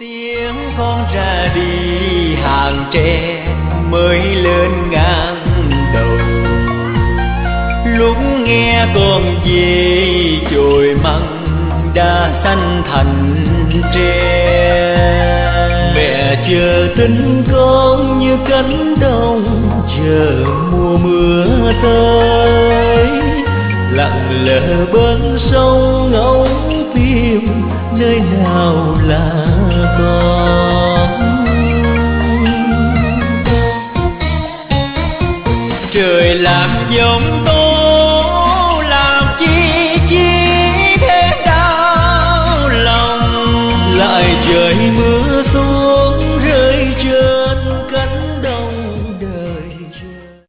tiếng con ra đi hàng tre mới lên ngang đầu, lúc nghe con về chồi măng đã xanh thành tre. Mẹ chờ tin con như cánh đồng chờ mùa mưa tới, lặng lẽ bên sông ngóng tìm nơi nào là con. Trời làm giống